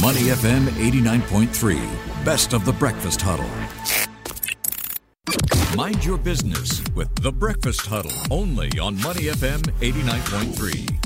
Money FM 89.3, best of the breakfast huddle. Mind your business with the breakfast huddle, only on Money FM 89.3.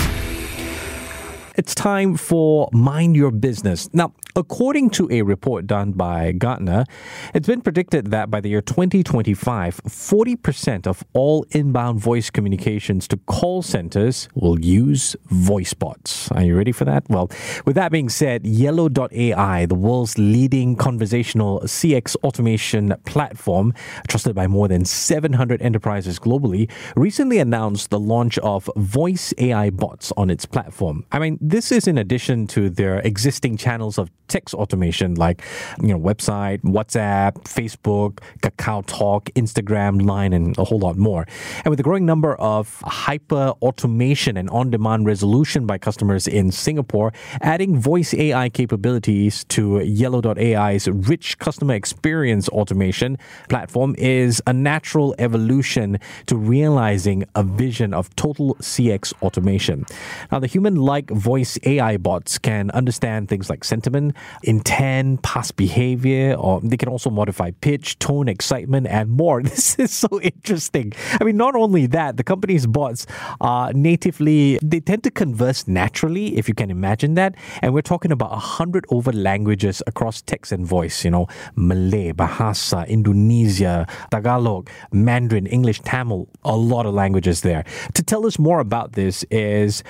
It's time for Mind Your Business. Now, according to a report done by Gartner, it's been predicted that by the year 2025, 40% of all inbound voice communications to call centers will use voice bots. Are you ready for that? Well, with that being said, Yellow.ai, the world's leading conversational CX automation platform, trusted by more than 700 enterprises globally, recently announced the launch of voice AI bots on its platform. I mean, this is in addition to their existing channels of text automation like, website, WhatsApp, Facebook, Kakao Talk, Instagram, Line, and a whole lot more. And with the growing number of hyper automation and on-demand resolution by customers in Singapore, adding voice AI capabilities to Yellow.ai's rich customer experience automation platform is a natural evolution to realizing a vision of total CX automation. Now, the human-like voice AI bots can understand things like sentiment, intent, past behavior, or they can also modify pitch, tone, excitement, and more. This is so interesting. I mean, not only that, the company's bots are they tend to converse naturally, if you can imagine that. And we're talking about 100 over languages across text and voice, Malay, Bahasa, Indonesia, Tagalog, Mandarin, English, Tamil, a lot of languages there. To tell us more about this is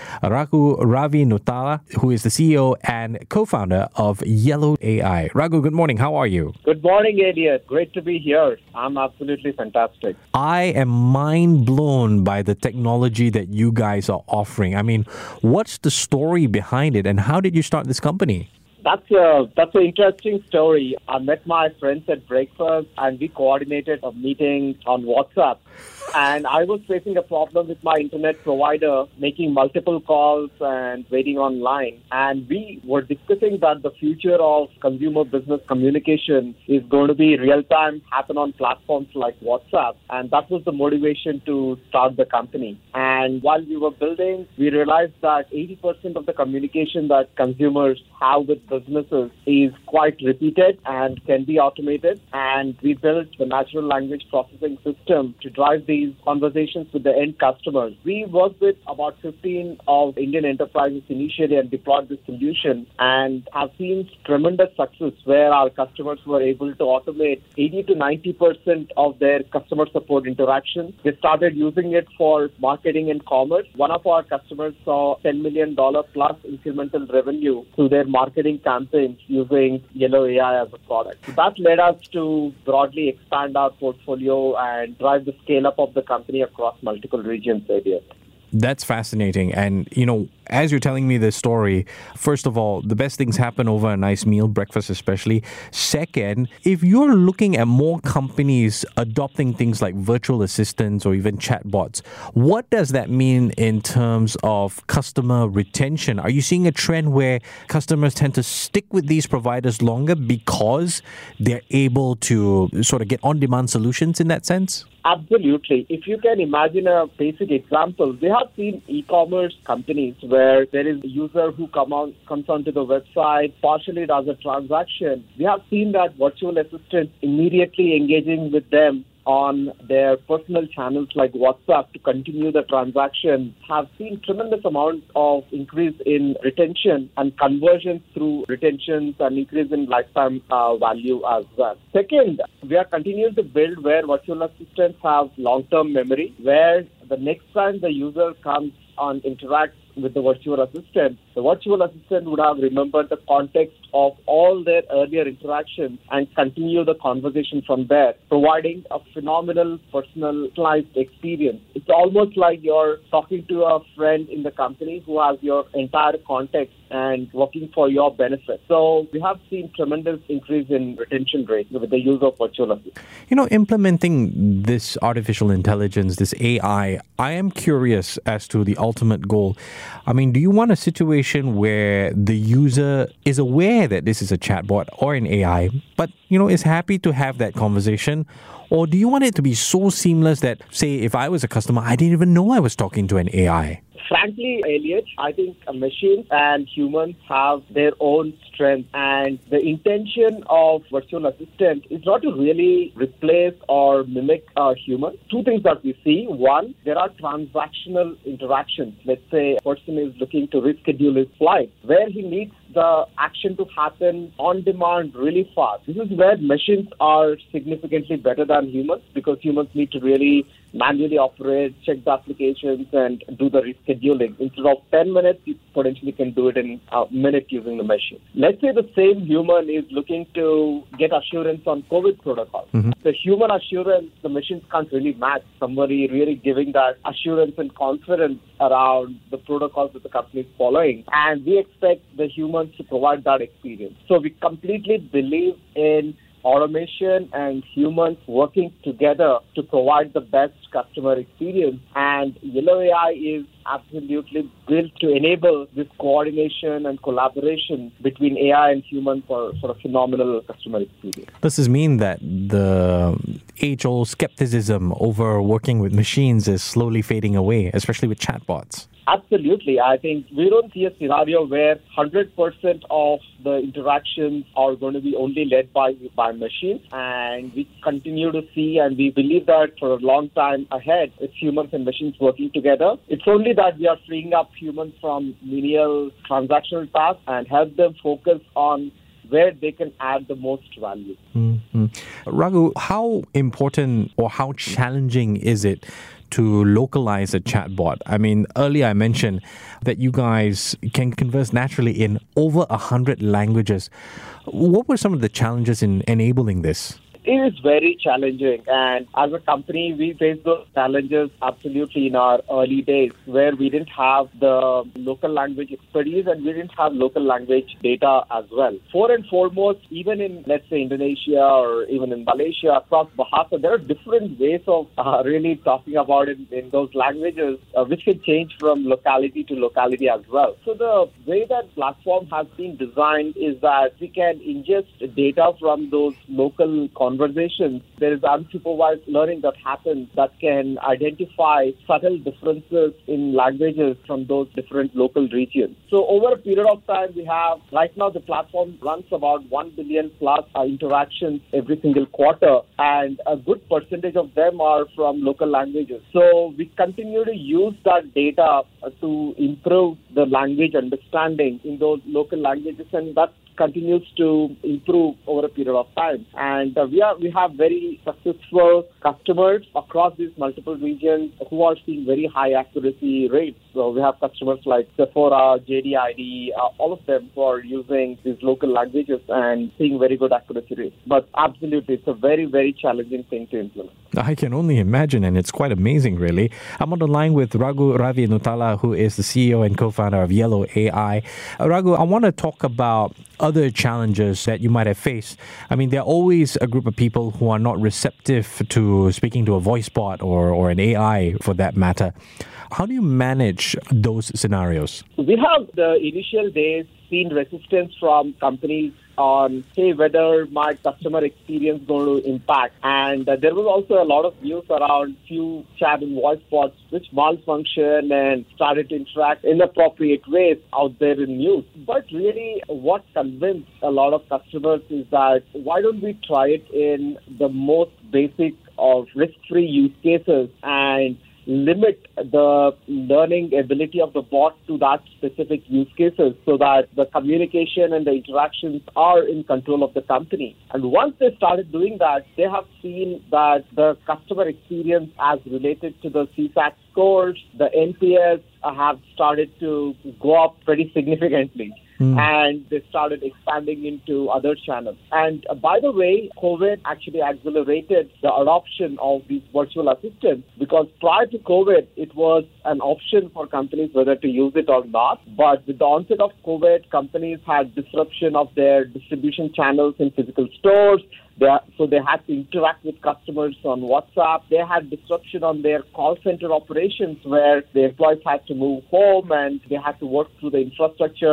Ravi Nuthala, who is the CEO and co-founder of Yellow AI. Raghu, good morning. How are you? Good morning, Elliot. Great to be here. I'm absolutely fantastic. I am mind blown by the technology that you guys are offering. I mean, what's the story behind it and how did you start this company? That's an interesting story. I met my friends at breakfast and we coordinated a meeting on WhatsApp. And I was facing a problem with my internet provider, making multiple calls and waiting online. And we were discussing that the future of consumer business communication is going to be real-time, happen on platforms like WhatsApp. And that was the motivation to start the company. And while we were building, we realized that 80% of the communication that consumers have with businesses is quite repeated and can be automated. And we built the natural language processing system to drive these conversations with the end customers. We worked with about 15 of Indian enterprises initially and deployed this solution and have seen tremendous success where our customers were able to automate 80 to 90% of their customer support interactions. They started using it for marketing and commerce. One of our customers saw $10 million plus incremental revenue through their marketing campaigns using Yellow AI as a product. So that led us to broadly expand our portfolio and drive the scale up of the company across multiple regions, Elliot. That's fascinating. And, as you're telling me this story, first of all, the best things happen over a nice meal, breakfast especially. Second, if you're looking at more companies adopting things like virtual assistants or even chatbots, what does that mean in terms of customer retention? Are you seeing a trend where customers tend to stick with these providers longer because they're able to sort of get on-demand solutions in that sense? Absolutely. If you can imagine a basic example, we have seen e-commerce companies where there is a user who comes onto the website, partially does a transaction. We have seen that virtual assistant immediately engaging with them on their personal channels like WhatsApp to continue the transaction, have seen tremendous amount of increase in retention and conversions through retentions and increase in lifetime value as well. Second, we are continuing to build where virtual assistants have long-term memory, where the next time the user comes and interacts with the virtual assistant would have remembered the context of all their earlier interactions and continue the conversation from there, providing a phenomenal personalized experience. It's almost like you're talking to a friend in the company who has your entire context and working for your benefit. So we have seen tremendous increase in retention rate with the use of virtual assistants. Implementing this artificial intelligence, this AI, I am curious as to the ultimate goal. I mean, do you want a situation where the user is aware that this is a chatbot or an AI, but, is happy to have that conversation? Or do you want it to be so seamless that, say, if I was a customer, I didn't even know I was talking to an AI? Frankly, Elliot, I think machines and humans have their own strengths, and the intention of virtual assistant is not to really replace or mimic a human. Two things that we see. One, there are transactional interactions. Let's say a person is looking to reschedule his flight, where he needs the action to happen on demand really fast. This is where machines are significantly better than humans, because humans need to really manually operate, check the applications, and do the rescheduling. Instead of 10 minutes, you potentially can do it in a minute using the machine. Let's say the same human is looking to get assurance on COVID protocols. The human assurance, the machines can't really match. Somebody really giving that assurance and confidence around the protocols that the company is following. And we expect the humans to provide that experience. So we completely believe in automation and humans working together to provide the best customer experience. And Yellow AI is absolutely built to enable this coordination and collaboration between AI and humans for a phenomenal customer experience. Does this mean that the age-old skepticism over working with machines is slowly fading away, especially with chatbots? Absolutely. I think we don't see a scenario where 100% of the interactions are going to be only led by machines. And we continue to see, and we believe that for a long time ahead, it's humans and machines working together. It's only that we are freeing up humans from menial transactional tasks and help them focus on where they can add the most value. Raghu, how important or how challenging is it to localize a chatbot? I mean, earlier I mentioned that you guys can converse naturally in over 100 languages. What were some of the challenges in enabling this? It is very challenging, and as a company, we faced those challenges absolutely in our early days, where we didn't have the local language expertise and we didn't have local language data as well. For and foremost, even in, let's say, Indonesia or even in Malaysia, across Bahasa, there are different ways of really talking about it in those languages, which can change from locality to locality as well. So the way that platform has been designed is that we can ingest data from those local conversations. There is unsupervised learning that happens that can identify subtle differences in languages from those different local regions. So over a period of time, we have, right now the platform runs about 1 billion plus interactions every single quarter, and a good percentage of them are from local languages. So we continue to use that data to improve the language understanding in those local languages, and that continues to improve over a period of time. And we have very successful customers across these multiple regions who are seeing very high accuracy rates. So we have customers like Sephora, JDID, all of them who are using these local languages and seeing very good accuracy rates. But absolutely, it's a very, very challenging thing to implement. I can only imagine, and it's quite amazing, really. I'm on the line with Raghu Ravi Nutala, who is the CEO and co-founder of Yellow AI. Raghu, I want to talk about other challenges that you might have faced. I mean, there are always a group of people who are not receptive to speaking to a voice bot or an AI for that matter. How do you manage those scenarios? We have the initial days seen resistance from companies on, hey, whether my customer experience is going to impact. And there was also a lot of news around few chat and voice bots which malfunction and started to interact in appropriate ways out there in news. But really what convinced a lot of customers is that why don't we try it in the most basic of risk-free use cases and limit the learning ability of the bot to that specific use cases so that the communication and the interactions are in control of the company. And once they started doing that, they have seen that the customer experience as related to the CSAT scores, the NPS have started to go up pretty significantly. And they started expanding into other channels. And by the way, COVID actually accelerated the adoption of these virtual assistants, because prior to COVID, it was an option for companies whether to use it or not. But with the onset of COVID, companies had disruption of their distribution channels in physical stores. So they had to interact with customers on WhatsApp. They had disruption on their call center operations where the employees had to move home and they had to work through the infrastructure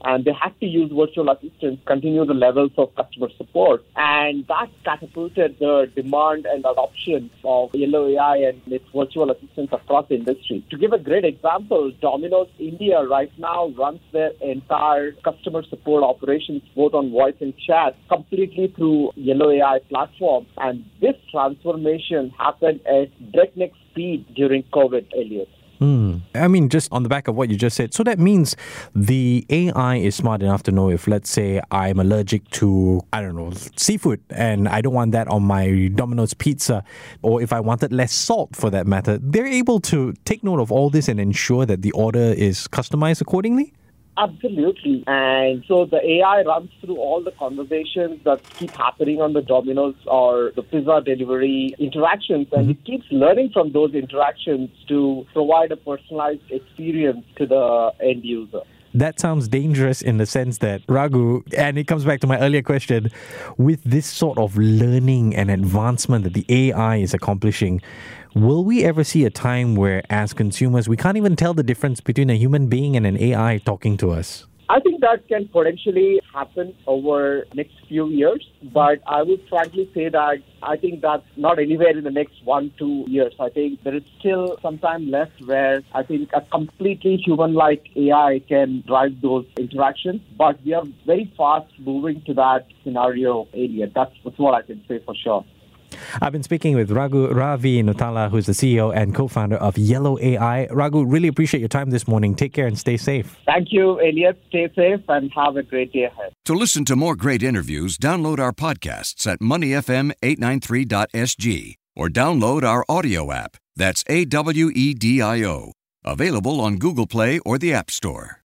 and they had to use virtual assistants, continue the levels of customer support. And that catapulted the demand and adoption of Yellow AI and its virtual assistants across the industry. To give a great example, Domino's India right now runs their entire customer support operations, both on voice and chat, completely through Yellow AI platform. And this transformation happened at breakneck speed during COVID, Elliot. I mean, just on the back of what you just said, so that means the AI is smart enough to know if, let's say, I'm allergic to, I don't know, seafood, and I don't want that on my Domino's pizza, or if I wanted less salt for that matter. They're able to take note of all this and ensure that the order is customized accordingly? Absolutely. And so the AI runs through all the conversations that keep happening on the Domino's or the pizza delivery interactions, and it keeps learning from those interactions to provide a personalized experience to the end user. That sounds dangerous in the sense that, Raghu, and it comes back to my earlier question, with this sort of learning and advancement that the AI is accomplishing, will we ever see a time where, as consumers, we can't even tell the difference between a human being and an AI talking to us? I think that can potentially happen over next few years, but I would frankly say that I think that's not anywhere in the next 1-2 years. I think there is still some time left where I think a completely human-like AI can drive those interactions, but we are very fast moving to that scenario area. That's what I can say for sure. I've been speaking with Ravi Nuthala, who's the CEO and co-founder of Yellow AI. Raghu, really appreciate your time this morning. Take care and stay safe. Thank you, Elliot. Stay safe and have a great day ahead. To listen to more great interviews, download our podcasts at moneyfm893.sg or download our audio app. That's AWEDIO. Available on Google Play or the App Store.